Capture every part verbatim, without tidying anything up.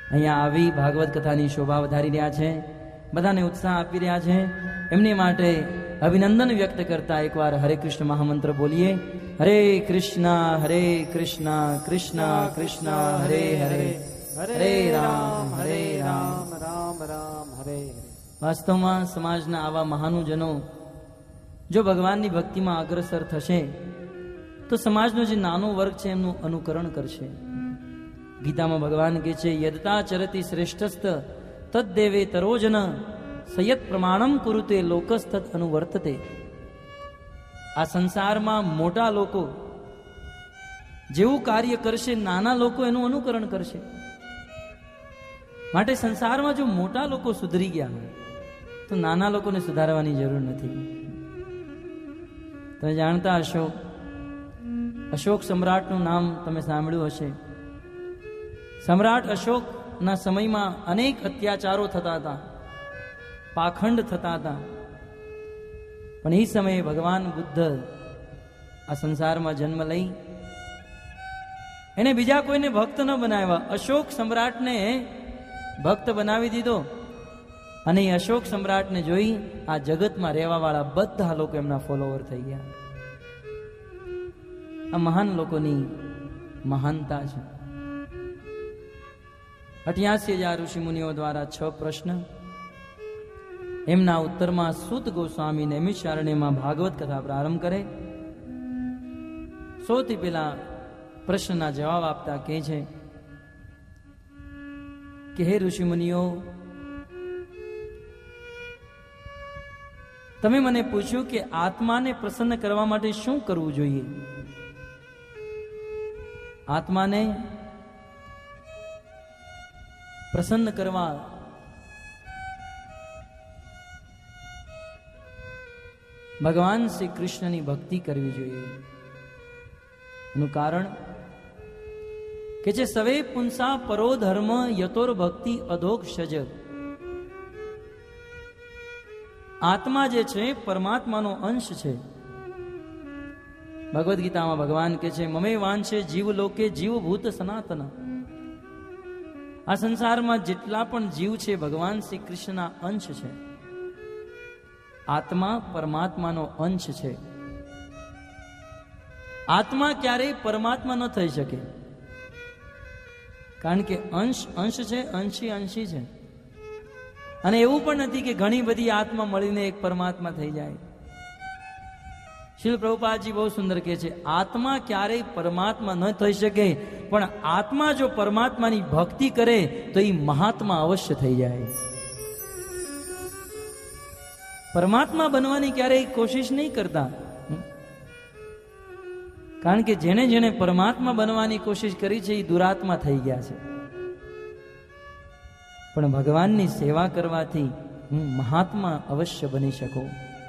અહીંયા આવી ભાગવત કથાની શોભા વધારી રહ્યા છે, બધાને ઉત્સાહ આપી રહ્યા છે. એમની માટે અભિનંદન વ્યક્ત કરતા એકવાર હરે કૃષ્ણ મહામંત્ર બોલીએ. હરે કૃષ્ણ હરે કૃષ્ણ કૃષ્ણ કૃષ્ણ હરે હરે, હરે રામ હરે રામ રામ રામ હરે હરે. વાસ્તવમાં સમાજના આવા મહાનુજનો જો ભગવાનની ભક્તિમાં અગ્રસર થશે તો સમાજનો જે નાનો વર્ગ છે એમનું અનુકરણ કરશે. ગીતામાં ભગવાન કહે છે, યદતા ચરતિ શ્રેષ્ઠસ્ત તદ્દેવે તરોજન સયત પ્રમાણમ કુરુતે લોકસ્તત અનુવર્તતે. આ સંસારમાં મોટા લોકો જેવું કાર્ય કરશે, નાના લોકો એનું અનુકરણ કરશે. માટે સંસારમાં જો મોટા લોકો સુધરી ગયા તો નાના લોકોને સુધારવાની જરૂર નથી. તમે જાણતા હશો, અશોક સમ્રાટનું નામ તમે સાંભળ્યું હશે. સમ્રાટ અશોકના સમયમાં અનેક અત્યાચારો થતા હતા, પાખંડ થતા હતા. પણ એ સમયે ભગવાન બુદ્ધ આ સંસારમાં જન્મ લઈ એને બીજા કોઈને ભક્ત ન બનાવ્યા, અશોક સમ્રાટને ભક્ત બનાવી દીધો. અને એ અશોક સમ્રાટને જોઈ આ જગતમાં રહેવા વાળા બધા લોકો એમના ફોલોવર થઈ ગયા. આ મહાન લોકોની મહાનતા છે. અઠ્યાસી હજાર ઋષિ મુનિઓ દ્વારા છ પ્રશ્ન, એમના ઉત્તરમાં સૂત ગોસ્વામી નૈમિષારણ્યમાં ભાગવત કથા પ્રારંભ કરે. સૌથી પહેલા પ્રશ્નના જવાબ આપતા કહે છે કે હે ઋષિ મુનિઓ, તમે મને પૂછ્યું કે આત્માને પ્રસન્ન કરવા માટે શું કરવું જોઈએ. આત્માને પ્રસન્ન કરવા ભગવાન શ્રી કૃષ્ણની ભક્તિ કરવી જોઈએ. એનું કારણ કે જે સવે પુંસા પરો ધર્મ યતોર ભક્તિ અધોગ સજ. આત્મા જે છે પરમાત્માનો અંશ છે. ભગવદ્ ગીતામાં ભગવાન કહે છે, મમે વાંછે જીવ લોકે જીવભૂત સનાતન. આ સંસારમાં જેટલા પણ જીવ છે ભગવાન શ્રી કૃષ્ણના અંશ છે. આત્મા પરમાત્માનો અંશ છે. આત્મા ક્યારેય પરમાત્મા ન થઈ શકે, કારણ કે અંશ અંશ છે, અંશી અંશી છે. અને એવું પણ નથી કે ઘણી બધી આત્મા મળીને એક પરમાત્મા થઈ જાય. શ્રીલ પ્રભુપાદજી બહુ સુંદર કહે છે, આત્મા ક્યારેય પરમાત્મા ન થઈ શકે, પણ આત્મા જો પરમાત્માની ભક્તિ કરે તો એ મહાત્મા અવશ્ય થઈ જાય. પરમાત્મા બનવાની ક્યારેય કોશિશ નહીં કરતા, કારણ કે જેને જેને પરમાત્મા બનવાની કોશિશ કરી છે એ દુરાત્મા થઈ ગયા છે. પણ ભગવાનની સેવા કરવાથી હું મહાત્મા અવશ્ય બની શકું.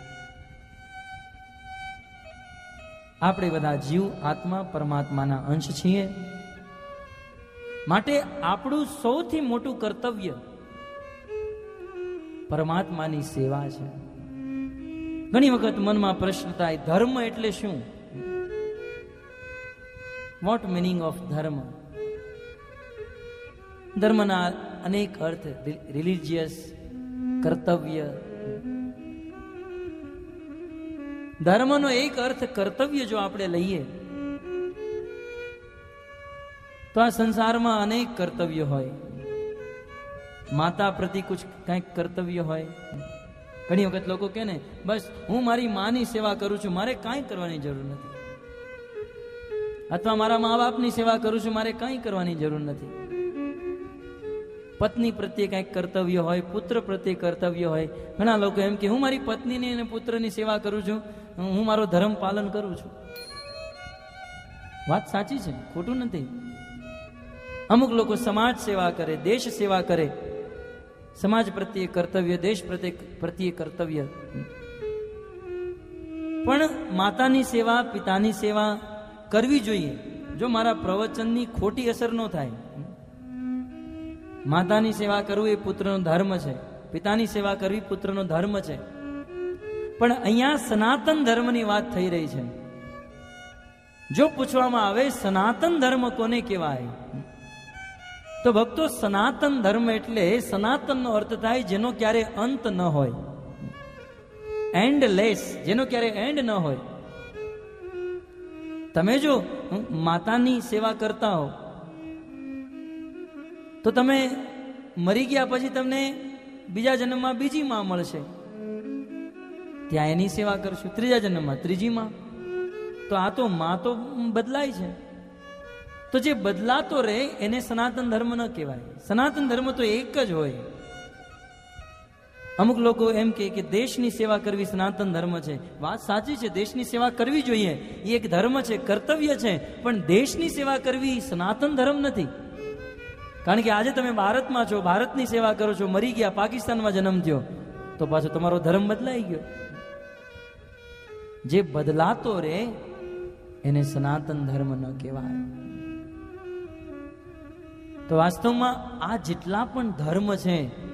આપણે બધા જીવ આત્મા પરમાત્માના અંશ છીએ. માટે આપણું સૌથી મોટું કર્તવ્ય પરમાત્માની સેવા છે. ઘણી વખત મનમાં પ્રશ્ન થાય, ધર્મ એટલે શું? વોટ મિનિંગ ઓફ ધર્મ? ધર્મના અનેક અર્થ, રિલિજિયસ, કર્તવ્ય. ધર્મનો એક અર્થ કર્તવ્ય જો આપણે લઈએ તો આ સંસારમાં અનેક કર્તવ્ય હોય. માતા પ્રતિ કુછ કંઈક કર્તવ્ય હોય. ઘણી વખત લોકો કહે ને, બસ હું મારી માની સેવા કરું છું, મારે કાંઈ કરવાની જરૂર નથી. અથવા મારા મા બાપની સેવા કરું છું, મારે કાંઈ કરવાની જરૂર નથી. પત્ની પ્રત્યે કંઈક કર્તવ્ય હોય, પુત્ર પ્રત્યે કર્તવ્ય હોય. ઘણા લોકો એમ કે હું મારી પત્નીની અને પુત્રની સેવા કરું છું, હું મારો ધર્મ પાલન કરું છું. વાત સાચી છે, ખોટું નથી. અમુક લોકો સમાજ સેવા કરે, દેશ સેવા કરે. સમાજ પ્રત્યે કર્તવ્ય, દેશ પ્રત્યે પ્રત્યે કર્તવ્ય. પણ માતાની સેવા, પિતાની સેવા કરવી જોઈએ, જો મારા પ્રવચનની ખોટી અસર ન થાય. માતાની સેવા કરવું એ પુત્રનો ધર્મ છે, પિતાની સેવા કરવી પુત્રનો ધર્મ છે. પણ અહીંયા સનાતન ધર્મની વાત થઈ રહી છે. જો પૂછવામાં આવે સનાતન ધર્મ કોને કહેવાય, તો ભક્તો, સનાતન ધર્મ એટલે સનાતનનો અર્થ થાય જેનો ક્યારે અંત ન હોય, એન્ડલેસ, જેનો ક્યારે એન્ડ ન હોય. તમે જો માતાની સેવા કરતા હો તો તમે મરી ગયા પછી તમને બીજા જન્મમાં બીજી માં મળશે, ત્યાં એની સેવા કરશું. ત્રીજા જન્મમાં ત્રીજી માં. તો આ તો માં તો બદલાય છે. તો જે બદલાતો રહે એને સનાતન ધર્મ ન કહેવાય. સનાતન ધર્મ તો એક જ હોય. અમુક લોકો એમ કહે કે દેશની સેવા કરવી સનાતન ધર્મ છે. વાત સાચી છે, દેશની સેવા કરવી જોઈએ, એ એક ધર્મ છે, કર્તવ્ય છે. પણ દેશની સેવા કરવી સનાતન ધર્મ નથી. કારણ કે આજે તમે ભારતમાં છો, ભારતની સેવા કરો છો, મરી ગયા, પાકિસ્તાનમાં જન્મ થયો, તો પાછો તમારો ધર્મ બદલાઈ ગયો. જે બદલાતો રહે એને સનાતન ધર્મ ન કહેવાય. તો વાસ્તવમાં આ જેટલા પણ ધર્મ છે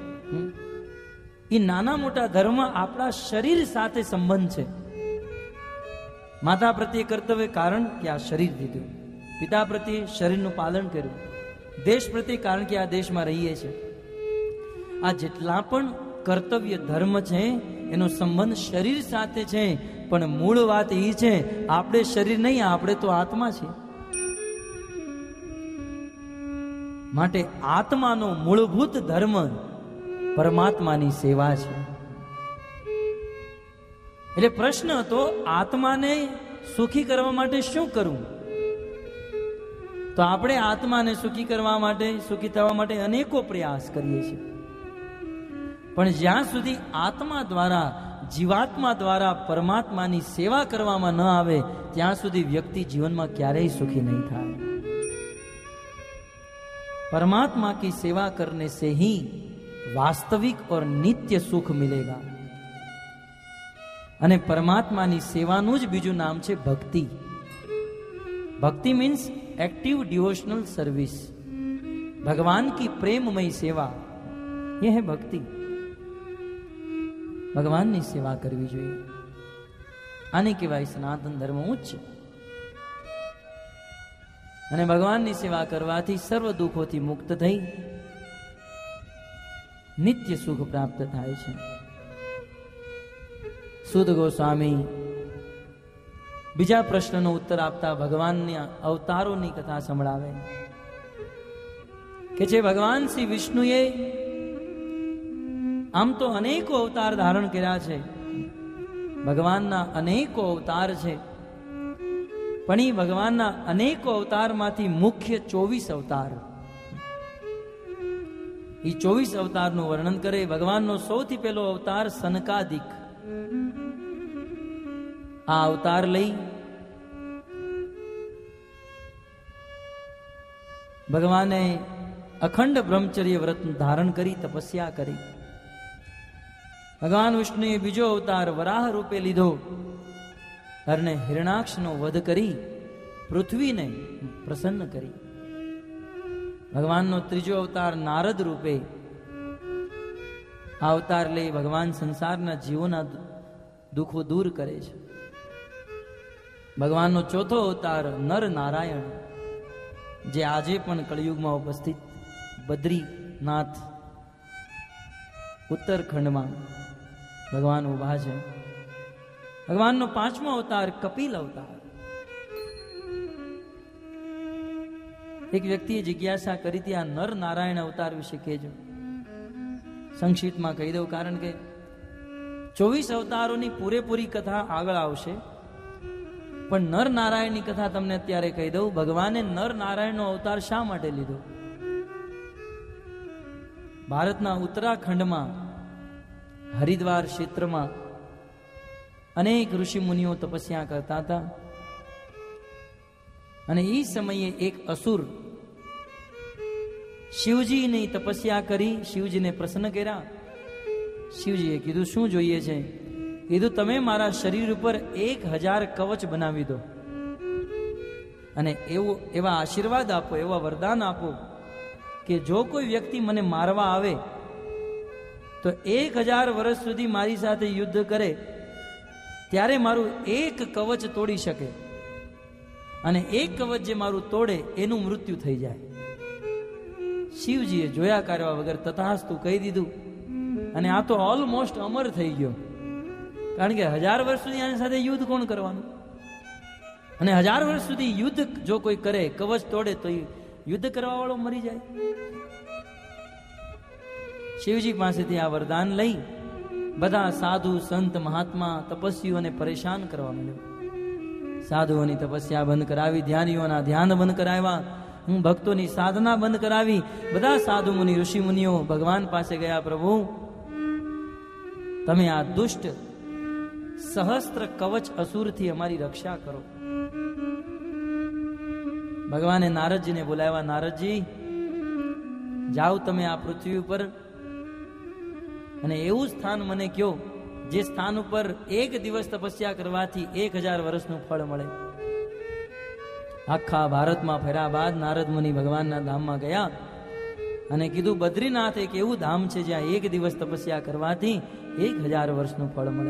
એ નાના મોટા ધર્મ આપણા શરીર સાથે સંબંધ છે. માતા પ્રત્યે કર્તવ્ય, કારણ કે આ શરીર દીધું. પિતા પ્રત્યે શરીરનું પાલન કર્યું. દેશ પ્રત્યે, કારણ કે આ દેશમાં રહીએ છીએ. આ જેટલા પણ કર્તવ્ય ધર્મ છે એનો સંબંધ શરીર સાથે છે. પણ મૂળ વાત એ છે, આપણે શરીર નહીં, આપણે તો આત્મા છીએ. માટે આત્માનો મૂળભૂત ધર્મ પરમાત્માની સેવા છે. એટલે પ્રશ્ન હતો, આત્માને સુખી કરવા માટે શું કરવું? તો આપણે આત્માને સુખી કરવા માટે, સુખી થવા માટે અનેકો પ્રયાસ કરીએ છીએ. પણ જ્યાં સુધી આત્મા દ્વારા, જીવાત્મા દ્વારા પરમાત્માની સેવા કરવામાં ન આવે ત્યાં સુધી વ્યક્તિ જીવનમાં ક્યારેય સુખી નહીં થાય. परमात्मा की सेवा करने से ही वास्तविक और नित्य सुख मिलेगा. અને પરમાત્માની સેવાનું જ બીજું નામ છે ભક્તિ. ભક્તિ મીન્સ एक्टिव डिवोशनल सर्विस. भगवान की प्रेममय सेवा, यह है भक्ति. भगवान ની સેવા કરવી જોઈએ. આને કહેવાય સનાતન ધર્મ ઉચ્ચ. અને ભગવાનની સેવા કરવાથી સર્વ દુઃખોથી મુક્ત થઈ નિત્ય સુખ પ્રાપ્ત થાય છે. સુદ ગોસ્વામી બીજા પ્રશ્નનો ઉત્તર આપતા ભગવાનના અવતારોની કથા સંભળાવે કે જે ભગવાન શ્રી વિષ્ણુએ આમ તો અનેકો અવતાર ધારણ કર્યા છે, ભગવાનના અનેકો અવતાર છે, પણ એ ભગવાનના અનેકો અવતારમાંથી મુખ્ય ચોવીસ અવતાર, એ ચોવીસ અવતારનું વર્ણન કરે. ભગવાનનો સૌથી પહેલો અવતાર સનકાદિક. આ અવતાર લઈ ભગવાને અખંડ બ્રહ્મચર્ય વ્રત ધારણ કરી તપસ્યા કરી. ભગવાન વિષ્ણુએ બીજો અવતાર વરાહ રૂપે લીધો અને હિરણાક્ષનો વધ કરી પૃથ્વીને પ્રસન્ન કરી. ભગવાનનો ત્રીજો અવતાર નારદ રૂપે. આ અવતાર લઈ ભગવાન સંસારના જીવોના દુઃખો દૂર કરે છે. ભગવાનનો ચોથો અવતાર નર નારાયણ, જે આજે પણ કળિયુગમાં ઉપસ્થિત બદ્રીનાથ ઉત્તરખંડમાં ભગવાન ઉભા છે. ભગવાનનો પાંચમો અવતાર કપિલ અવતાર. એક વ્યક્તિએ જિજ્ઞાસા કરી હતી, આ નર નારાયણ અવતાર વિશે કહેજો. સંક્ષિપ્તમાં કહી દઉં, કારણ કે ચોવીસ અવતારોની પૂરેપૂરી કથા આગળ આવશે, પણ નર નારાયણની કથા તમને અત્યારે કહી દઉં. ભગવાને નર નારાયણનો અવતાર શા માટે લીધો? ભારતના ઉત્તરાખંડમાં હરિદ્વાર ક્ષેત્રમાં અનેક ઋષિ મુનિઓ તપસ્યા કરતા હતા, અને એ સમયે એક અસુર શિવજીની તપસ્યા કરી, શિવજીને પ્રસન્ન કર્યા. શિવજીએ કીધું, શું જોઈએ છે? કીધું, તમે મારા શરીર ઉપર એક હજાર કવચ બનાવી દો અને એવું એવા આશીર્વાદ આપો, એવા વરદાન આપો કે જો કોઈ વ્યક્તિ મને મારવા આવે તો એક હજાર વર્ષ સુધી મારી સાથે યુદ્ધ કરે ત્યારે મારું એક કવચ તોડી શકે, અને એક કવચ જે મારું તોડે એનું મૃત્યુ થઈ જાય. શિવજીએ જોયા કર્યા વગર તથાસ્તુ કહી દીધું, અને આ તો ઓલમોસ્ટ અમર થઈ ગયો. કારણ કે હજાર વર્ષ સુધી આની સાથે યુદ્ધ કોણ કરવાનું? અને હજાર વર્ષ સુધી યુદ્ધ જો કોઈ કરે, કવચ તોડે, તો યુદ્ધ કરવા વાળો મરી જાય. શિવજી પાસેથી આ વરદાન લઈ બધા સાધુ સંત મહાત્મા તપસ્વીઓને પરેશાન કરવા માંડ્યો. સાધુઓની તપસ્યા બંધ કરાવી, ધ્યાનીઓના ધ્યાન બંધ કરાવ્યા, હું ભક્તોની સાધના બંધ કરાવી. બધા સાધુ મુનિ ઋષિ મુનિઓ ભગવાન પાસે ગયા, પ્રભુ તમે આ દુષ્ટ સહસ્ત્ર કવચ અસુરથી અમારી રક્ષા કરો. ભગવાને નારદજીને બોલાવ્યા, નારદજી જાઓ તમે આ પૃથ્વી ઉપર, અને એવું સ્થાન મને કયો જે સ્થાન ઉપર એક દિવસ તપસ્યા કરવાથી એક હજાર વર્ષનું ફળ મળે. આખા ભારતમાં ફર્યા બાદ નારદ મુનિ ભગવાનના ધામમાં ગયા અને કીધું, બદ્રીનાથ એક એવું ધામ છે જ્યાં એક દિવસ તપસ્યા કરવાથી એક હજાર વર્ષનું ફળ મળે.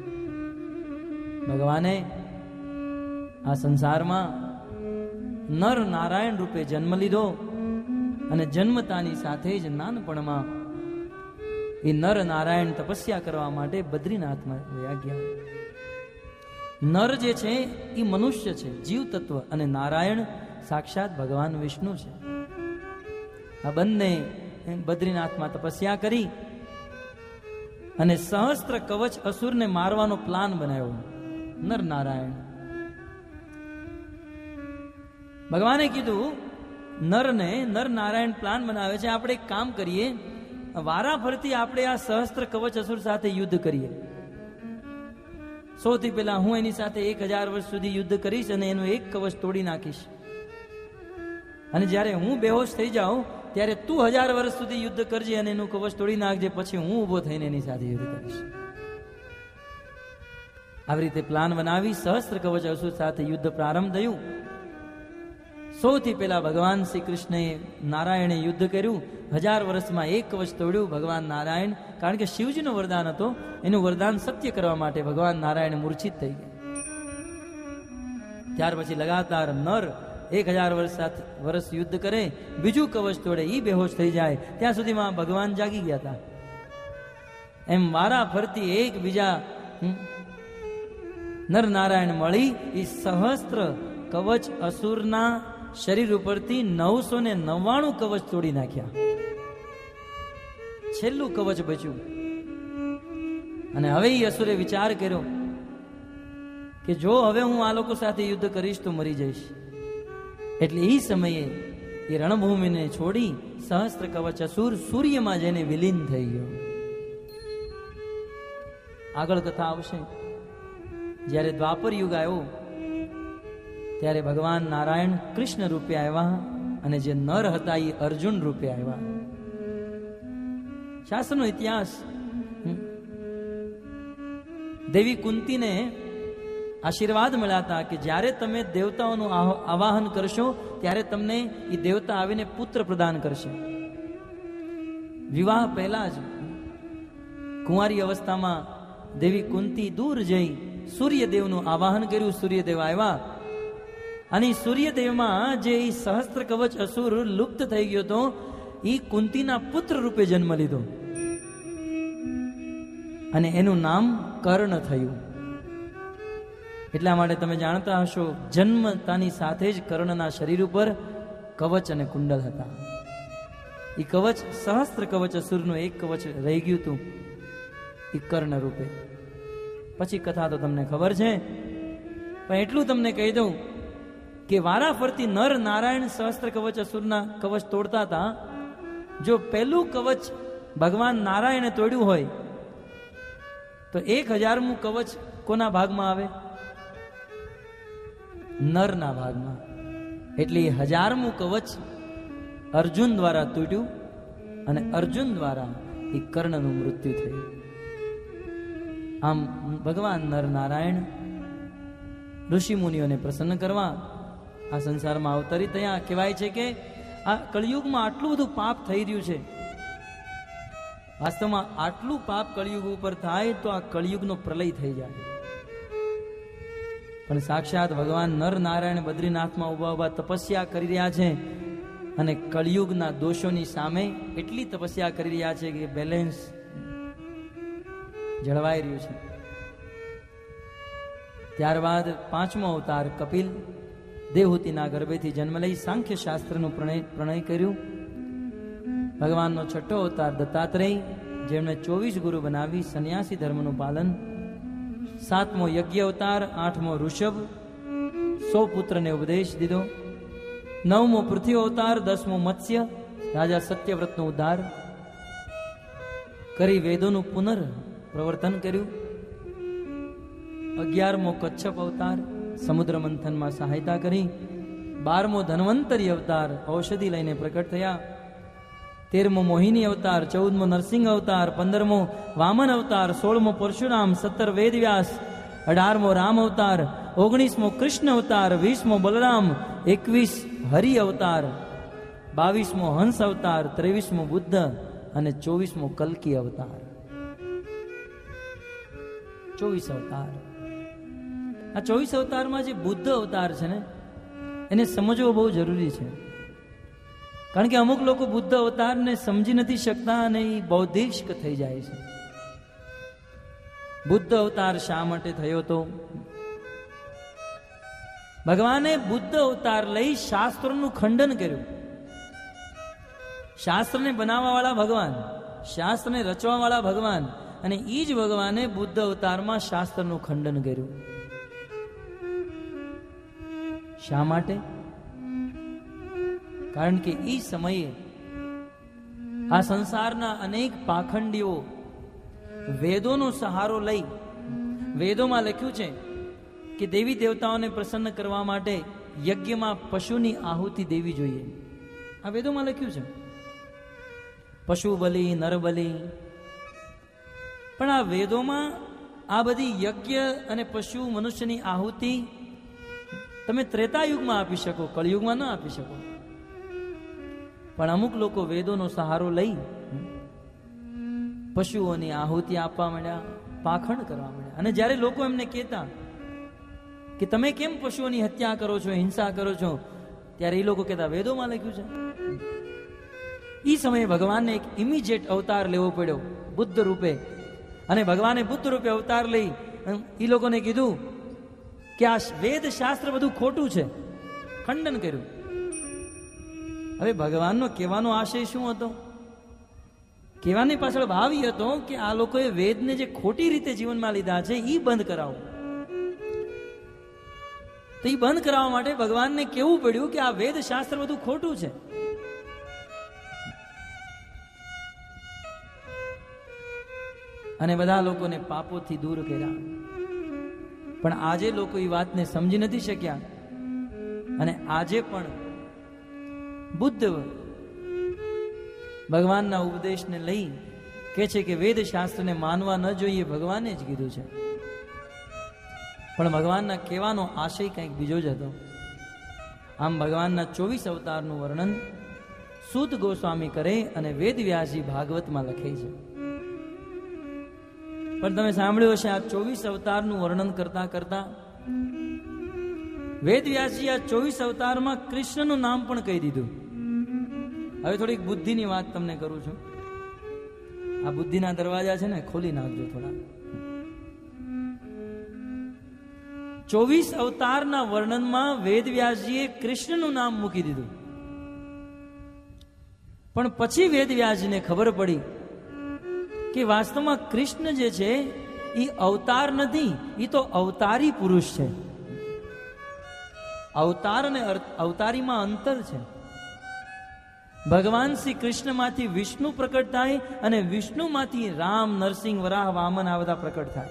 ભગવાને આ સંસારમાં નર નારાયણ રૂપે જન્મ લીધો, અને જન્મતાની સાથે જ નાનપણમાં એ નર નારાયણ તપસ્યા કરવા માટે બદ્રીનાથમાં વયા ગયા. નર જે છે એ મનુષ્ય છે, જીવ તત્વ, અને નારાયણ સાક્ષાત ભગવાન વિષ્ણુ છે. આ બંને બદ્રીનાથમાં તપસ્યા કરી અને સહસ્ત્ર કવચ અસુરને મારવાનો પ્લાન બનાવ્યો. નર નારાયણ ભગવાને કીધું, નરને નર નારાયણ પ્લાન બનાવે છે, આપણે એક કામ કરીએ, વારા ફરતી આપણે આ સહસ્ત્ર કવચ અસુર સાથે યુદ્ધ કરીએ. સૌથી પહેલા હું એની સાથે એક હજાર વર્ષ સુધી યુદ્ધ કરીશ અને એનું એક કવચ તોડી નાખીશ, અને જ્યારે હું બેહોશ થઈ જાઉં ત્યારે તું હજાર વર્ષ સુધી યુદ્ધ કરજે અને એનું કવચ તોડી નાખજે, પછી હું ઉભો થઈને એની સાથે યુદ્ધ કરીશ. આવી રીતે પ્લાન બનાવી સહસ્ત્ર કવચ અસુર સાથે યુદ્ધ પ્રારંભ થયું. સૌથી પહેલા ભગવાન શ્રી કૃષ્ણએ નારાયણે યુદ્ધ કર્યું. હજાર વર્ષમાં એક કવચ તોડ્યું ભગવાન નારાયણ, કારણ કે શિવજીનું વરદાન હતો, એનું વરદાન સત્ય કરવા માટે ભગવાન નારાયણ મૂર્છિત થઈ ગયા. ત્યાર પછી લગાતાર નર એક હજાર વર્ષ સાથે વર્ષ યુદ્ધ કરે, બીજું કવચ તોડે, ઈ બેહોશ થઈ જાય, ત્યાં સુધીમાં ભગવાન જાગી ગયા હતા. એમ વારા ફરતી એક બીજા નર નારાયણ મળી એ સહસ્ત્ર કવચ અસુરના શરીર ઉપરથી નવસો ને નવ્વાણું કવચ તોડી નાખ્યા. છેલ્લું કવચ બચ્યું. અને હવે એ અસુરે વિચાર કર્યો કે જો હવે હું આ લોકો સાથે યુદ્ધ કરીશ તો મરી જઈશ. એટલે એ સમયે એ રણભૂમિને છોડી સહસ્ત્ર કવચ અસુર સૂર્યમાં જઈને વિલીન થઈ ગયો. આગળ કથા આવશે. જ્યારે દ્વાપર યુગ આવ્યો ત્યારે ભગવાન નારાયણ કૃષ્ણ રૂપે આવ્યા, અને જે નર હતા એ અર્જુન રૂપે આવ્યા. શાસ્ત્રનો ઇતિહાસ, દેવી કુંતીને આશીર્વાદ મળ્યા હતા કે જ્યારે તમે દેવતાઓનું આવાહન કરશો ત્યારે તમને એ દેવતા આવીને પુત્ર પ્રદાન કરશે. વિવાહ પહેલા જ કુંવારી અવસ્થામાં દેવી કુંતી દૂર જઈ સૂર્યદેવનું આવાહન કર્યું. સૂર્યદેવ આવ્યા, અને સૂર્યદેવમાં જે સહસ્ત્ર કવચ અસુર લુપ્ત થઈ ગયો હતો એ કુંતીના પુત્ર રૂપે જન્મ લીધો, અને એનું નામ કર્ણ થયું. એટલા માટે તમે જાણતા હશો, જન્મતાની સાથે જ કર્ણના શરીર ઉપર કવચ અને કુંડલ હતા. એ કવચ સહસ્ત્ર કવચ અસુરનું એક કવચ રહી ગયું હતું એ કર્ણ રૂપે. પછી કથા તો તમને ખબર છે, પણ એટલું તમને કહી દઉં કે વારા ફરતી નર નારાયણ સહસ્ત્ર કવચ અસુરના કવચ તોડતા હતા. જો પહેલું કવચ ભગવાન નારાયણે તોડ્યું હોય તો એક હજારમું કવચ કોના ભાગમાં આવે? નરના ભાગમાં. એટલે હજારમું કવચ અર્જુન દ્વારા તૂટ્યું, અને અર્જુન દ્વારા એ કર્ણનું મૃત્યુ થયું. આમ ભગવાન નર નારાયણ ઋષિ મુનિઓને પ્રસન્ન કરવા આ સંસારમાં અવતરી થયા. કહેવાય છે કે આ કળિયુગમાં આટલું બધું પાપ થઈ રહ્યું છે. વાસ્તવમાં આટલું પાપ કળિયુગ ઉપર થાય તો આ કળિયુગનો પ્રલય થઈ જાય. પણ સાક્ષાત ભગવાન નર નારાયણ બદ્રીનાથમાં ઉભા ઉભા તપસ્યા કરી રહ્યા છે, અને કળિયુગના દોષોની સામે એટલી તપસ્યા કરી રહ્યા છે કે બેલેન્સ જળવાઈ રહ્યું છે. ત્યારબાદ પાંચમો અવતાર કપિલ, દેવહૂતિના ગર્ભેથી જન્મ લઈ સાંખ્ય શાસ્ત્રનું પ્રણય પ્રણય કર્યું. ભગવાનનો છઠ્ઠો અવતાર દત્તાત્રેય, જેમણે ચોવીસ ગુરુ બનાવી સંન્યાસી ધર્મનું પાલન. સાતમો યજ્ઞ અવતાર, આઠમો ઋષભ, સો પુત્રને ઉપદેશ દીધો. નવમો પૃથ્વી અવતાર, દસમો મત્સ્ય, રાજા સત્યવ્રતનો ઉદ્ધાર કરી વેદોનું પુનર પ્રવર્તન કર્યું. અગિયારમો કચ્છપ અવતાર, સમુદ્ર મંથનમાં સહાયતા કરી. બારમો ધન્વંતરી અવતાર, ઔષધિ લઈને પ્રકટ થયા. તેરમો મોહિની અવતાર, ચૌદમો નરસિંહ અવતાર, પંદરમો વામન અવતાર, સોળમો પરશુરામ, સત્તર વેદવ્યાસ, અઢારમો રામ અવતાર, ઓગણીસમો કૃષ્ણ અવતાર, વીસમો બલરામ, એકવીસ હરિ અવતાર, બાવીસમો હંસ અવતાર, ત્રેવીસમો બુદ્ધ અને ચોવીસમો કલ્કી અવતાર. ચોવીસ અવતાર. આ ચોવીસ અવતારમાં જે બુદ્ધ અવતાર છે ને, એને સમજવો બહુ જરૂરી છે. કારણ કે અમુક લોકો બુદ્ધ અવતારને સમજી નથી શકતા અને એ બૌદ્ધિક થઈ જાય છે. બુદ્ધ અવતાર શા માટે થયો તો? ભગવાને બુદ્ધ અવતાર લઈ શાસ્ત્રોનું ખંડન કર્યું. શાસ્ત્રને બનાવવા વાળા ભગવાન, શાસ્ત્રને રચવા વાળા ભગવાન, અને એ જ ભગવાને બુદ્ધ અવતારમાં શાસ્ત્રનું ખંડન કર્યું. શા માટે? કારણ કે એ સમયે આ સંસારના અનેક પાખંડીઓ વેદોનો સહારો લઈ, વેદોમાં લખ્યું છે કે દેવી દેવતાઓને પ્રસન્ન કરવા માટે યજ્ઞમાં પશુની આહુતિ દેવી જોઈએ. આ વેદોમાં લખ્યું છે, પશુ બલિ, નર બલિ. પણ આ વેદોમાં આ બધી યજ્ઞ અને પશુ મનુષ્યની આહુતિ તમે ત્રેતાયુગમાં આપી શકો, કળિયુગમાં ન આપી શકો. પણ અમુક લોકો વેદોનો સહારો લઈ પશુઓની આહુતિ આપવા માંડ્યા, પાખંડ કરવા માંડ્યા. અને જ્યારે લોકો એમને કહેતા કે તમે કેમ પશુઓની હત્યા કરો છો, હિંસા કરો છો, ત્યારે એ લોકો કહેતા વેદોમાં લખ્યું છે. એ સમયે ભગવાનને એક ઇમિજિએટ અવતાર લેવો પડ્યો બુદ્ધ રૂપે. અને ભગવાને બુદ્ધ રૂપે અવતાર લઈ એ લોકોને કીધું કે આ વેદ શાસ્ત્ર બધું ખોટું છે, ખંડન કર્યું. હવે ભગવાનનો કહેવાનો આશય શું હતો? કહેવાની પાછળ ભાવ એ હતો કે આ લોકોએ વેદને જે ખોટી રીતે જીવનમાં લીધા છે એ બંધ કરાવો. તો એ બંધ કરાવવા માટે ભગવાનને કહેવું પડ્યું કે આ વેદ શાસ્ત્ર બધું ખોટું છે. અને બધા લોકોને પાપોથી દૂર કર્યા. પણ આજે લોકો એ વાતને સમજી નથી શક્યા. અને આજે પણ બુદ્ધ ભગવાનના ઉપદેશને લઈ કે છે કે વેદ શાસ્ત્રને માનવા ન જોઈએ, ભગવાને જ કીધું છે. પણ ભગવાનના કહેવાનો આશય કંઈક બીજો જ હતો. આમ ભગવાનના ચોવીસ અવતારનું વર્ણન સૂત ગોસ્વામી કરે અને વેદવ્યાસજી ભાગવતમાં લખે છે. પણ તમે સાંભળ્યું હશે, આ ચોવીસ અવતારનું વર્ણન કરતા કરતા વેદવ્યાસજી આ ચોવીસ અવતારમાં કૃષ્ણનું નામ પણ કહી દીધું. હવે થોડીક બુદ્ધિની વાત તમને કરું છું. આ બુદ્ધિના દરવાજા છે ને, ખોલી નાખજો થોડા. ચોવીસ અવતારના વર્ણનમાં વેદવ્યાસજીએ કૃષ્ણનું નામ મૂકી દીધું. પણ પછી વેદવ્યાસજીને ખબર પડી કે વાસ્તવમાં કૃષ્ણ જે છે એ અવતાર નથી, એ તો અવતારી પુરુષ છે. અવતાર અને અવતારીમાં અંતર છે. ભગવાન શ્રી કૃષ્ણમાંથી વિષ્ણુ પ્રકટ થાય અને વિષ્ણુમાંથી રામ, નરસિંહ, વરાહ, વામન આ બધા પ્રકટ થાય.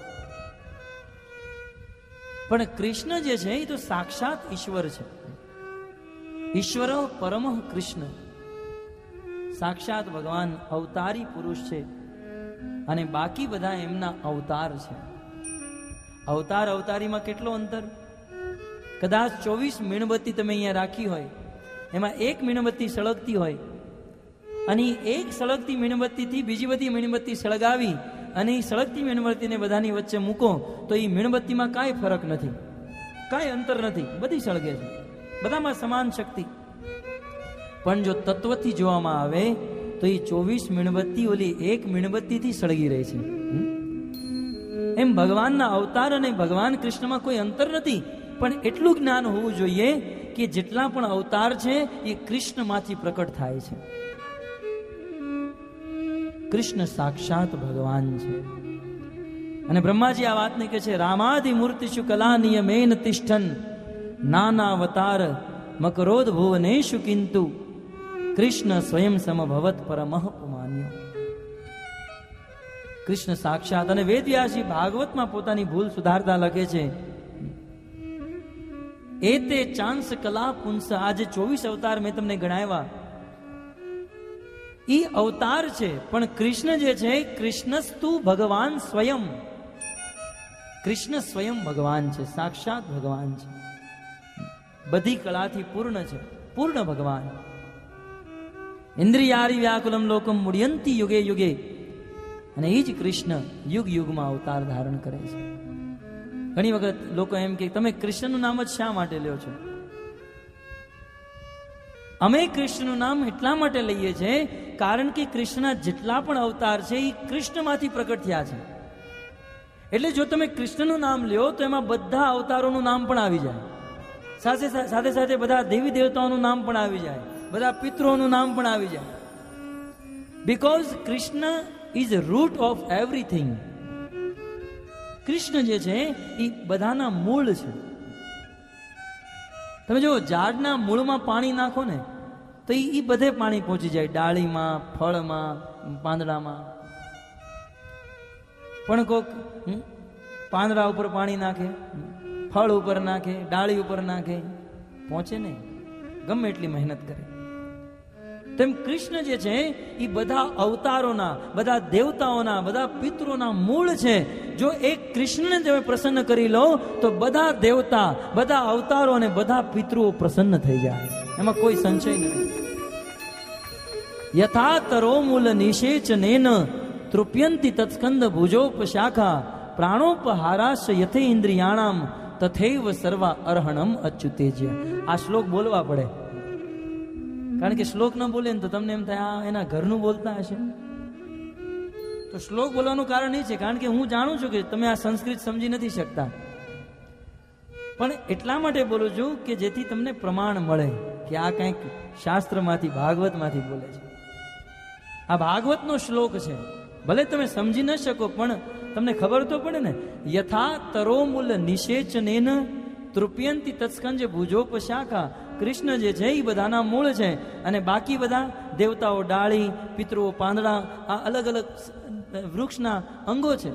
પણ કૃષ્ણ જે છે એ તો સાક્ષાત ઈશ્વર છે. ઈશ્વર પરમ કૃષ્ણ, સાક્ષાત ભગવાન અવતારી પુરુષ છે. અને બાકી બધા એમના અવતાર છે. અવતાર અવતારીમાં કેટલો અંતર? કદાચ ચોવીસ મીણબત્તી તમે અહીંયા રાખી હોય, એમાં એક મીણબત્તી સળગતી હોય, અને એક સળગતી મીણબત્તીથી બીજી બધી મીણબત્તી સળગાવી અને એ સળગતી મીણબત્તીને બધાની વચ્ચે મૂકો તો એ મીણબત્તીમાં કાંઈ ફરક નથી, કાંઈ અંતર નથી, બધી સળગે છે, બધામાં સમાન શક્તિ. પણ જો તત્વથી જોવામાં આવે તો એ ચોવીસ મીણબત્તી ઓલી એક મીણબત્તીથી સળગી રહી છે. એમ ભગવાનના અવતાર અને ભગવાન કૃષ્ણમાં કોઈ અંતર નથી, પણ એટલું જ્ઞાન હોવું જોઈએ કે જેટલા પણ અવતાર છે એ કૃષ્ણમાંથી પ્રકટ થાય છે. કૃષ્ણ સાક્ષાત ભગવાન છે. અને બ્રહ્માજી આ વાતને કહે છે, રામાદિ મૂર્તિષુ કલા નિયમેન તિષ્ઠન નાના અવતાર મકરોદ ભુવનેશુ કિંતુ કૃષ્ણ સ્વયં સમભવત પરમઃ પુમાન્યો. કૃષ્ણ સાક્ષાત. અને વેદવ્યાસજી ભાગવતમાં પોતાની ભૂલ સુધારતા લખે છે, એતે ચાંસ કલા પુંસ. આજે ચોવીસ અવતાર મેં તમને ગણાવ્યા, ઈ અવતાર છે, પણ કૃષ્ણ જે છે કૃષ્ણસ્તુ ભગવાન સ્વયં. કૃષ્ણ સ્વયં ભગવાન છે, સાક્ષાત ભગવાન છે, બધી કળાથી પૂર્ણ છે, પૂર્ણ ભગવાન. ઇન્દ્રિયારી વ્યાકુલમ લોકમ મુડ્યંતી યુગે યુગે. અને એ જ કૃષ્ણ યુગ યુગમાં અવતાર ધારણ કરે છે. ઘણી વખત લોકો એમ કે તમે કૃષ્ણનું નામ જ શા માટે લ્યો છો? અમે કૃષ્ણનું નામ એટલા માટે લઈએ છીએ કારણ કે કૃષ્ણના જેટલા પણ અવતાર છે એ કૃષ્ણમાંથી પ્રકટ થયા છે. એટલે જો તમે કૃષ્ણનું નામ લ્યો તો એમાં બધા અવતારોનું નામ પણ આવી જાય, સાથે સાથે સાથે બધા દેવી દેવતાઓનું નામ પણ આવી જાય, બધા પિતૃઓનું નામ પણ આવી જાય. Because Krishna is root of everything. Krishna જે છે એ બધાના મૂળ છે. તમે જો ઝાડના મૂળમાં પાણી નાખો ને તો એ બધે પાણી પહોંચી જાય, ડાળીમાં, ફળમાં, પાંદડામાં. પણ કોક પાંદડા ઉપર પાણી નાખે, ફળ ઉપર નાખે, ડાળી ઉપર નાખે, પહોંચે નહીં, ગમે એટલી મહેનત કરે. તેમ કૃષ્ણ જે છે એ બધા અવતારોના, બધા દેવતાઓના, બધા પિતૃઓના મૂળ છે. જો એક કૃષ્ણને તમે પ્રસન્ન કરી લો તો બધા દેવતા, બધા અવતારો અને બધા પિતૃઓ પ્રસન્ન થઈ જાય, એમાં કોઈ સંશય નથી. યથા તરો મૂલ નિષેચનેન તૃપ્યંતિ તત્સ્કંદ ભુજોપશાખા પ્રાણોપહારાશ યથે ઇન્દ્રિયાણામ તથૈવ સર્વા અર્હણમ અચ્યુતેજ્ય. આ શ્લોક બોલવા પડે, કારણ કે શ્લોક ન બોલે ને તો તમને એમ થાય આ એના ઘરનું બોલતા હશે. તો શ્લોક બોલવાનું કારણ એ છે કારણ કે હું જાણું છું કે તમે આ સંસ્કૃત સમજી નથી શકતા, પણ એટલા માટે બોલું છું કે જેથી તમને પ્રમાણ મળે કે આ કંઈક શાસ્ત્રમાંથી, ભાગવતમાંથી બોલે છે. આ ભાગવતનો શ્લોક છે, ભલે તમે સમજી ન શકો પણ તમને ખબર તો પડે ને. યથા તરોમૂલ નિષેચનેન તૃપ્યંતિ તત્સ્કંજ ભુજોપશાખા. કૃષ્ણ જે છે એ બધાના મૂળ છે અને બાકી બધા દેવતાઓ ડાળી, પિતૃઓ પાંદડા, આ અલગ અલગ વૃક્ષના અંગો છે.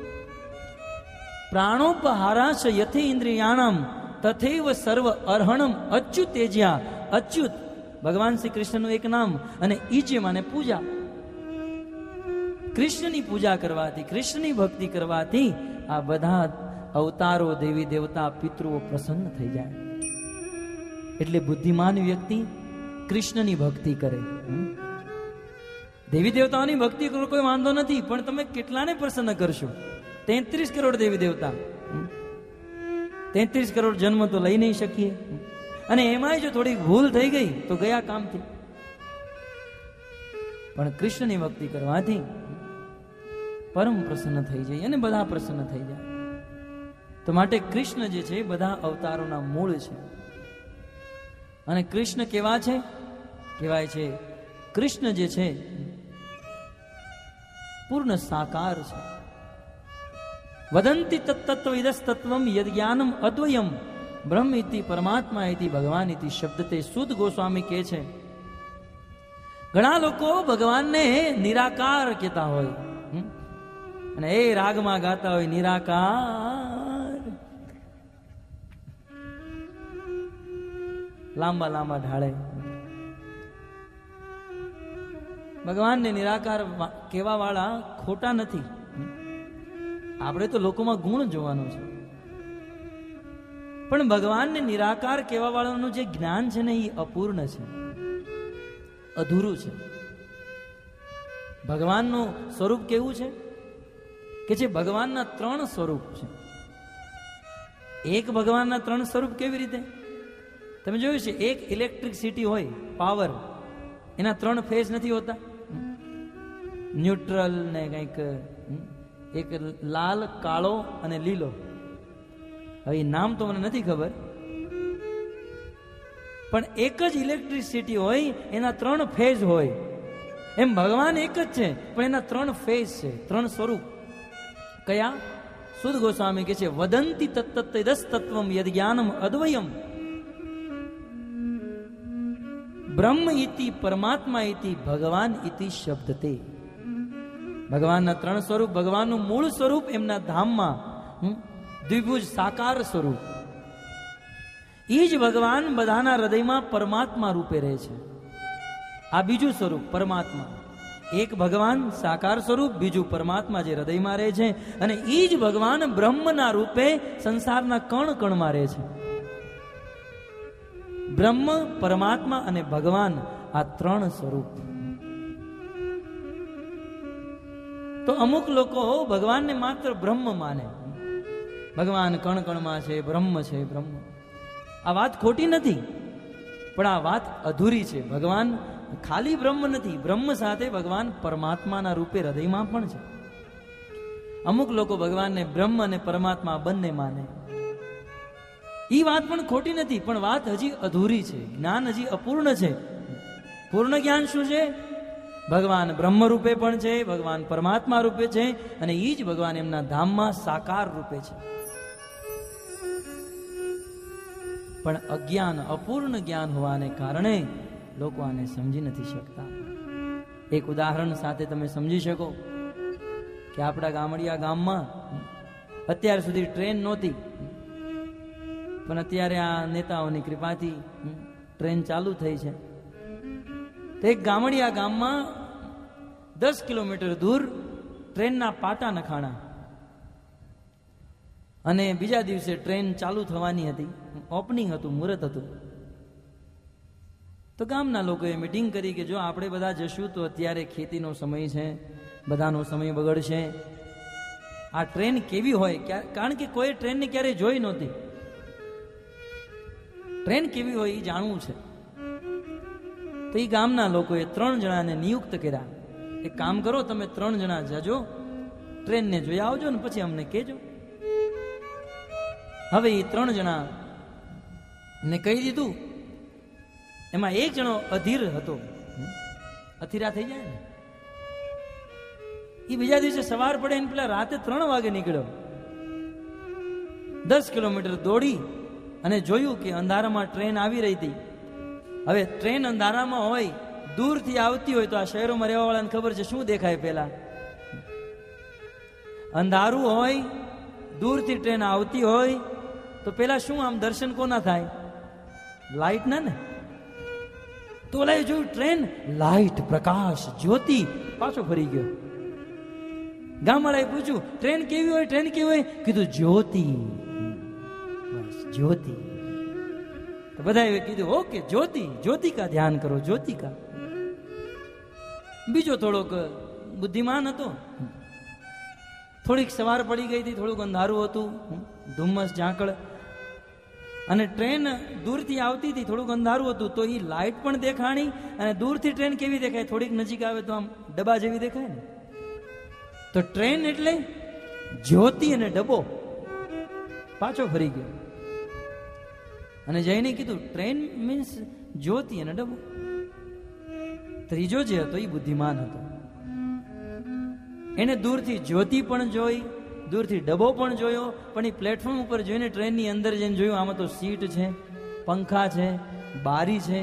પ્રાણોપહારાશ યથે ઇન્દ્રિયાણામ તથૈવ સર્વ અર્હણમ અચ્યુતેજ્યા. અચ્યુત ભગવાન શ્રી કૃષ્ણનું એક નામ, અને ઈજ્ય માને પૂજા. કૃષ્ણની પૂજા કરવાથી, કૃષ્ણની ભક્તિ કરવાથી આ બધા અવતારો, દેવી દેવતા, પિતૃઓ પ્રસન્ન થઈ જાય. એટલે બુદ્ધિમાન વ્યક્તિ કૃષ્ણની ભક્તિ કરે. દેવી દેવતાઓની ભક્તિ કરો કોઈ વાંધો નથી, પણ તમે કેટલાને પ્રસન્ન કરશો? તેત્રીસ કરોડ દેવી દેવતા, તેત્રીસ કરોડ જન્મ તો લઈ નહીં શકીએ, અને એમાંય જો થોડી ભૂલ થઈ ગઈ તો ગયા કામથી. પણ કૃષ્ણની ભક્તિ કરવાથી પરમ પ્રસન્ન થઈ જાય અને બધા પ્રસન્ન થઈ જાય. તો માટે કૃષ્ણ જે છે બધા અવતારોના મૂળ છે. અને કૃષ્ણ કેવા છે? કહેવાય છે કૃષ્ણ જે છે પૂર્ણ સાકાર છે. વદંતી તત્તત્વ ઇદસ્તત્વમ યદ જ્ઞાનમ અદ્વયમ બ્રહ્મ ઇતિ પરમાત્મા ઇતિ ભગવાન ઇતિ શબ્દ તે સુદ ગોસ્વામી કહે છે. ઘણા લોકો ભગવાનને નિરાકાર કહેતા હોય અને એ રાગમાં ગાતા હોય નિરાકાર, લાંબા લાંબા ઢાળે. ભગવાનને નિરાકાર કહેવા વાળા ખોટા નથી. આપણે તો લોકોમાં ગુણ જોવાનો છે, પણ ભગવાનને નિરાકાર કહેવા વાળાનું જે જ્ઞાન છે ને એ અપૂર્ણ છે, અધૂરું છે. ભગવાનનું સ્વરૂપ કેવું છે કે જે ભગવાનના ત્રણ સ્વરૂપ છે. એક ભગવાનના ત્રણ સ્વરૂપ કેવી રીતે? તમે જોયું છે, એક ઇલેક્ટ્રિસિટી હોય, પાવર, એના ત્રણ ફેઝ નથી હોતા, ન્યુટ્રલ ને કંઈક એક લાલ, કાળો અને લીલો. હવે નામ તો મને નથી ખબર, પણ એક જ ઇલેક્ટ્રિસિટી હોય એના ત્રણ ફેઝ હોય. એમ ભગવાન એક જ છે પણ એના ત્રણ ફેઝ છે, ત્રણ સ્વરૂપ. કયા? સુદ ગોસ્વામી કે છે વદંતી તત્તત્તદસ તત્વમ યદ જ્ઞાનમ અદ્વયમ બ્રહ્મ ઇતિ પરમાત્મા ઇતિ ભગવાન ઇતિ શબ્દતે. ભગવાનના ત્રણ સ્વરૂપ, ભગવાનનું મૂળ સ્વરૂપ એમના ધામમાં દ્વિભુજ સાકાર સ્વરૂપ. એ જ ભગવાન બધાના હૃદયમાં પરમાત્મા રૂપે રહે છે. આ બીજું સ્વરૂપ પરમાત્મા. એક ભગવાન સાકાર સ્વરૂપ, બીજું પરમાત્મા જે હૃદયમાં રહે છે, અને એ જ ભગવાન બ્રહ્મના રૂપે સંસારના કણ કણમાં રહે છે. બ્રહ્મ, પરમાત્મા અને ભગવાન, આ ત્રણ સ્વરૂપ. તો અમુક લોકો ભગવાનને માત્ર બ્રહ્મ માને. ભગવાન કણ કણમાં છે, બ્રહ્મ છે, બ્રહ્મ. આ વાત ખોટી નથી, પણ આ વાત અધૂરી છે. ભગવાન ખાલી બ્રહ્મ નથી, બ્રહ્મ સાથે ભગવાન પરમાત્માના રૂપે હૃદયમાં પણ છે. અમુક લોકો ભગવાનને બ્રહ્મ અને પરમાત્મા બંને માને. એ વાત પણ ખોટી નથી, પણ વાત હજી અધૂરી છે. જ્ઞાન હજી અપૂર્ણ છે. પૂર્ણ જ્ઞાન શું છે? ભગવાન બ્રહ્મ રૂપે પણ છે, ભગવાન પરમાત્મા રૂપે છે, અને એ જ ભગવાન એમના ધામમાં સાકાર રૂપે છે. પણ અજ્ઞાન, અપૂર્ણ જ્ઞાન હોવાને કારણે લોકો આને સમજી નથી શકતા. એક ઉદાહરણ સાથે તમે સમજી શકો કે આપણા ગામડિયા ગામમાં અત્યાર સુધી ટ્રેન નહોતી, પણ અત્યારે આ નેતાઓની કૃપાથી ટ્રેન ચાલુ થઈ છે. તો એક ગામડિયા ગામમાં દસ કિલોમીટર દૂર ટ્રેનના પાટા નખાણા, અને બીજા દિવસે ટ્રેન ચાલુ થવાની હતી. ઓપનિંગ હતું, મુહૂર્ત હતું. તો ગામના લોકોએ મીટિંગ કરી કે જો આપણે બધા જશું તો અત્યારે ખેતીનો સમય છે, બધાનો સમય બગડશે. આ ટ્રેન કેવી હોય, કારણ કે કોઈ ટ્રેનને ક્યારેય જોઈ નહોતી. ટ્રેન કેવી હોય એ જાણવું છે. તો એ ગામના લોકોએ ત્રણ જણાને નિયુક્ત કર્યા. એક કામ કરો, તમે ત્રણ જણા જજો, ટ્રેનને જોઈ આવજો ને પછી અમને કહેજો. હવે એ ત્રણ જણા ને કહી દીધું. એમાં એક જણો અધીર હતો, અથીરા થઈ જાય ને. એ બીજા દિવસે સવાર પડે ને પેલા રાતે ત્રણ વાગે નીકળ્યો. દસ કિલોમીટર દોડી અને જોયું કે અંધારામાં ટ્રેન આવી રહી હતી. હવે ટ્રેન અંધારામાં હોય, દૂરથી આવતી હોય, તો આ શહેરોમાં રહેવા વાળાને ખબર છે શું દેખાય. પેલા અંધારું હોય, દૂરથી ટ્રેન આવતી હોય, તો પેલા શું આમ દર્શન કોના થાય? લાઈટ ના ને. તો ઓલા જોયું ટ્રેન, લાઈટ, પ્રકાશ, જ્યોતિ. પાછો ફરી ગયો. ગામવાળાએ પૂછ્યું ટ્રેન કેવી હોય, ટ્રેન કેવી હોય? કીધું જ્યોતિ. બસ જ્યોતિ. તો બધાએ કીધું ઓકે જ્યોતિ, જ્યોતિ કા ધ્યાન કરો, જ્યોતિ કા. બીજો થોડોક બુદ્ધિમાન હતો, થોડીક સવાર પડી ગઈ હતી, થોડુંક અંધારું હતું, ધુમ્મસ, ઝાંકળ, અને ટ્રેન દૂરથી આવતી હતી, થોડુંક અંધારું હતું. તો એ લાઈટ પણ દેખાણી, અને દૂરથી ટ્રેન કેવી દેખાય? થોડીક નજીક આવે તો આમ ડબ્બા જેવી દેખાય ને. તો ટ્રેન એટલે જ્યોતિ અને ડબ્બો. પાછો ફરી ગયો અને જઈને કીધું ટ્રેન મીન્સ જ્યોતિ અને ડબ્બો. ત્રીજો જે હતો એ બુદ્ધિમાન હતો. એને દૂરથી જ્યોતિ પણ જોઈ, દૂરથી ડબ્બો પણ જોયો, પણ એ પ્લેટફોર્મ ઉપર જોઈને ટ્રેનની અંદર જઈને જોયું આમાં તો સીટ છે, પંખા છે, બારી છે.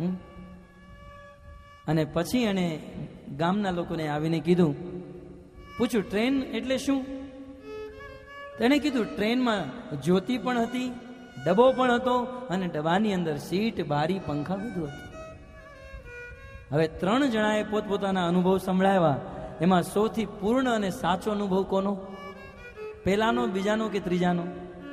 અને પછી એને ગામના લોકોને આવીને કીધું, પૂછ્યું ટ્રેન એટલે શું? તેણે કીધું ટ્રેનમાં જ્યોતિ પણ હતી, ડબ્બો પણ હતો, અને ડબ્બાની અંદર સીટ, બારી, પંખા બધું હતું. હવે ત્રણ જણાએ પોતપોતાના અનુભવ સંભળાવ્યા. એમાં સૌથી પૂર્ણ અને સાચો અનુભવ કોનો? પહેલાનો, બીજાનો કે ત્રીજાનો?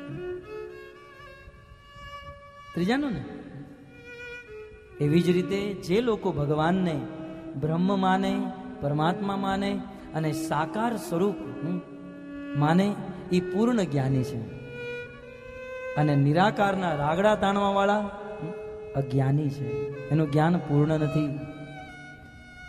ત્રીજાનો ને. એવી જ રીતે જે લોકો ભગવાનને બ્રહ્મ માને, પરમાત્મા માને અને સાકાર સ્વરૂપ માને, એ પૂર્ણ જ્ઞાની છે. અને નિરાકારના રાગડા તાણવા વાળા અજ્ઞાની છે. એનું જ્ઞાન પૂર્ણ નથી.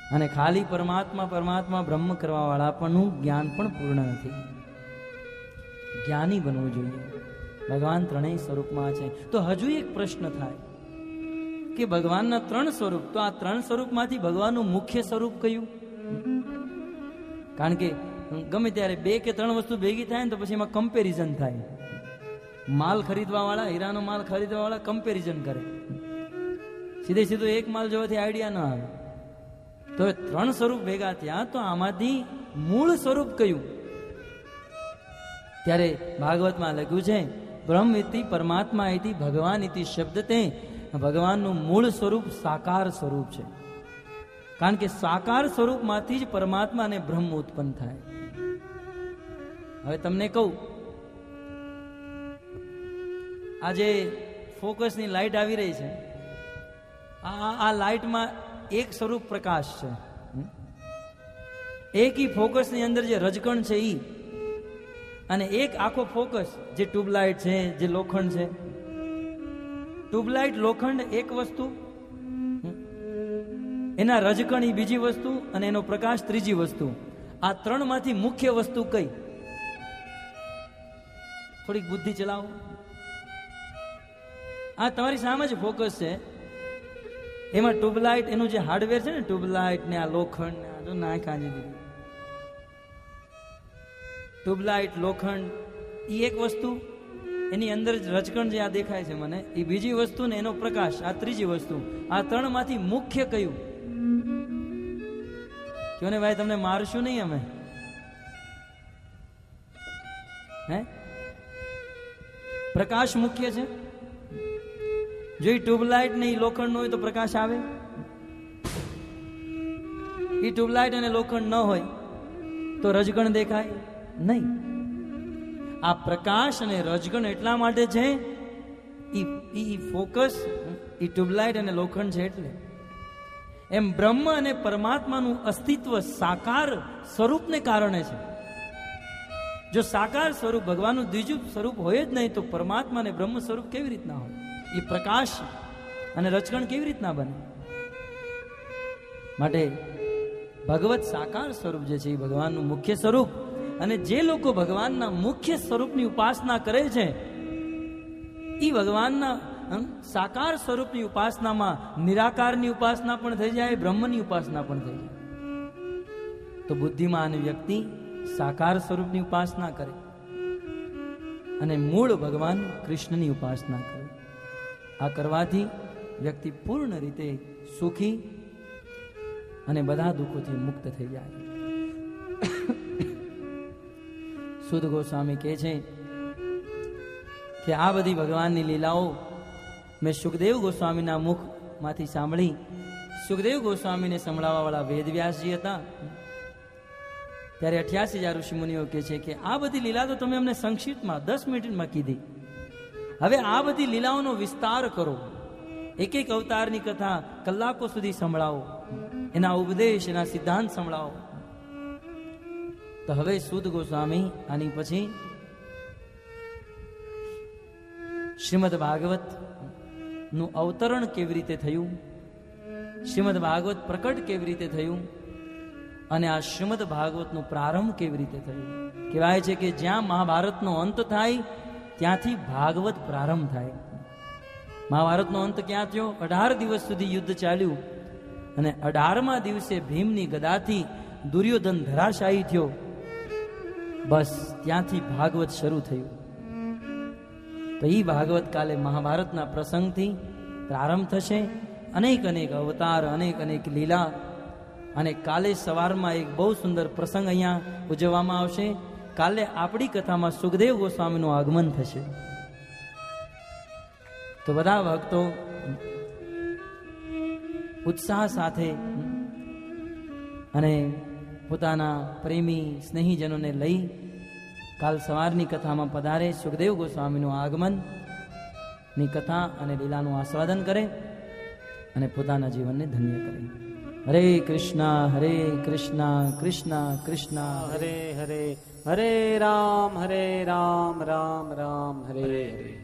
અને ખાલી પરમાત્મા પરમાત્મા બ્રહ્મ કરવા વાળા પણનું જ્ઞાન પણ પૂર્ણ નથી. જ્ઞાની બનવું જોઈએ. ભગવાન ત્રણેય સ્વરૂપમાં છે. તો હજુ એક પ્રશ્ન થાય કે ભગવાનના ત્રણ સ્વરૂપ, તો આ ત્રણ સ્વરૂપમાંથી ભગવાનનું મુખ્ય સ્વરૂપ કયું? કારણ કે ગમે ત્યારે બે કે ત્રણ વસ્તુ ભેગી થાય ને તો પછી એમાં કમ્પેરિઝન થાય. માલ ખરીદવા વાળા, હીરાનો માલ ખરીદવા વાળા કમ્પેરિઝન કરે. સીધે સીધો એક માલ જોવાથી આઈડિયા ન આવે. તો ત્રણ સ્વરૂપ ભેગા થયા, તો આમાંથી મૂળ સ્વરૂપ કયું? ત્યારે ભાગવતમાં લખ્યું છે બ્રહ્મ ઇતિ પરમાત્મા ઇતિ ભગવાન ઇતિ શબ્દ તે. ભગવાનનું મૂળ સ્વરૂપ સાકાર સ્વરૂપ છે. કારણ કે સાકાર સ્વરૂપમાંથી જ પરમાત્મા અને બ્રહ્મ ઉત્પન્ન થાય. હવે તમને કહું, આજે ફોકસની લાઈટ આવી રહી છે, આ આ લાઈટમાં એક સ્વરૂપ પ્રકાશ છે. એક ઈ ફોકસની અંદર જે રજકણ છે ઈ, અને એક આખો ફોકસ જે ટ્યુબલાઇટ છે, જે લોખંડ છે. ટ્યુબલાઇટ, લોખંડ એક વસ્તુ, એના રજકણ ઈ બીજી વસ્તુ, અને એનો પ્રકાશ ત્રીજી વસ્તુ. આ ત્રણ માંથી મુખ્ય વસ્તુ કઈ? થોડીક બુદ્ધિ ચલાવો. આ તમારી સામે જ ફોકસ છે. એમાં ટ્યુબલાઇટ, એનું જે હાર્ડવેર છે ને, ટ્યુબલાઇટ ને આ લોખંડ ને આ જો ના કાંજી દીધી. ટ્યુબલાઇટ, લોખંડ એ એક વસ્તુ, એની અંદર જ રજકણ જે આ દેખાય છે મને એ બીજી વસ્તુ, ને એનો પ્રકાશ આ ત્રીજી વસ્તુ. આ ત્રણ માંથી મુખ્ય કયું? કયો ને ભાઈ, તમને મારશું નહીં અમે. હે, પ્રકાશ મુખ્ય છે. જો એ ટ્યુબલાઇટ ને એ લોખંડ હોય તો પ્રકાશ આવે? એ ટ્યુબલાઇટ અને લોખંડ ન હોય તો રજકણ દેખાય નહીં. આ પ્રકાશ અને રજકણ એટલા માટે છે, ઈ ફોકસ, ઈ ટ્યુબલાઇટ અને લોખંડ છે એટલે. એમ બ્રહ્મ અને પરમાત્માનું અસ્તિત્વ સાકાર સ્વરૂપને કારણે છે. જો સાકાર સ્વરૂપ ભગવાનનું દ્વિજું સ્વરૂપ હોય જ નહીં તો પરમાત્મા અને બ્રહ્મ સ્વરૂપ કેવી રીતના હોય? એ પ્રકાશ અને રજકણ કેવી રીતના બને? માટે ભગવત સાકાર સ્વરૂપ જે છે એ ભગવાનનું મુખ્ય સ્વરૂપ. અને જે લોકો ભગવાનના મુખ્ય સ્વરૂપની ઉપાસના કરે છે એ ભગવાનના સાકાર સ્વરૂપની ઉપાસનામાં નિરાકારની ઉપાસના પણ થઈ જાય, બ્રહ્મની ઉપાસના પણ થઈ જાય. તો બુદ્ધિમાન વ્યક્તિ સાકાર સ્વરૂપની ઉપાસના કરે અને મૂળ ભગવાન કૃષ્ણની ઉપાસના કરે. આ કરવાથી વ્યક્તિ પૂર્ણ રીતે સુખી અને બધા દુઃખોથી મુક્ત થઈ જાય. સુદ ગોસ્વામી કહે છે કે આ બધી ભગવાનની લીલાઓ મેં સુખદેવ ગોસ્વામીના મુખમાંથી સાંભળી. સુખદેવ ગોસ્વામીને સંભળાવવા વાળા વેદવ્યાસજી હતા. ત્યારે અઠ્યાસી હજાર ઋષિ મુનિઓ કહે છે કે આ બધી લીલા તો તમે અમને સંક્ષિપ્તમાં દસ મિનિટમાં કીધી. હવે આ બધી લીલાઓનો વિસ્તાર કરો, એક એક અવતારની કથા કલાકો સુધી સંભળાવો, એના ઉપદેશ, એના સિદ્ધાંત સંભળાવો. તો હવે સુદ ગોસ્વામી આની પછી શ્રીમદ ભાગવત નું અવતરણ કેવી રીતે થયું, શ્રીમદ ભાગવત પ્રકટ કેવી રીતે થયું, અને આ શ્રીમદ ભાગવતનો પ્રારંભ કેવી રીતે થયું. કહેવાય છે કે જ્યાં મહાભારતનો અંત થાય ત્યાંથી ભાગવત પ્રારંભ થાય. મહાભારતનો અંત ક્યાં થયો? અઢાર દિવસ સુધી યુદ્ધ ચાલ્યું અને અઢારમા દિવસે ભીમની ગદાથી દુર્યોધન ધરાશાયી થયો. બસ ત્યાંથી ભાગવત શરૂ થયું. તો એ ભાગવત કાલે મહાભારતના પ્રસંગથી પ્રારંભ થશે. અનેક અનેક અવતાર, અનેક અનેક લીલા. અને કાલે સવારમાં એક બહુ સુંદર પ્રસંગ અહીંયા ઉજવવામાં આવશે. કાલે આપણી કથામાં સુખદેવ ગોસ્વામીનું આગમન થશે. તો બધા ભક્તો ઉત્સાહ સાથે અને પોતાના પ્રેમી સ્નેહીજનોને લઈ કાલ સવારની કથામાં પધારે. સુખદેવ ગોસ્વામીનું આગમન ની કથા અને લીલાનું આસ્વાદન કરે અને પોતાના જીવનને ધન્ય કરે. હરે કૃષ્ણ હરે કૃષ્ણ કૃષ્ણ કૃષ્ણ હરે હરે, હરે રામ હરે રામ રામ રામ હરે હરે.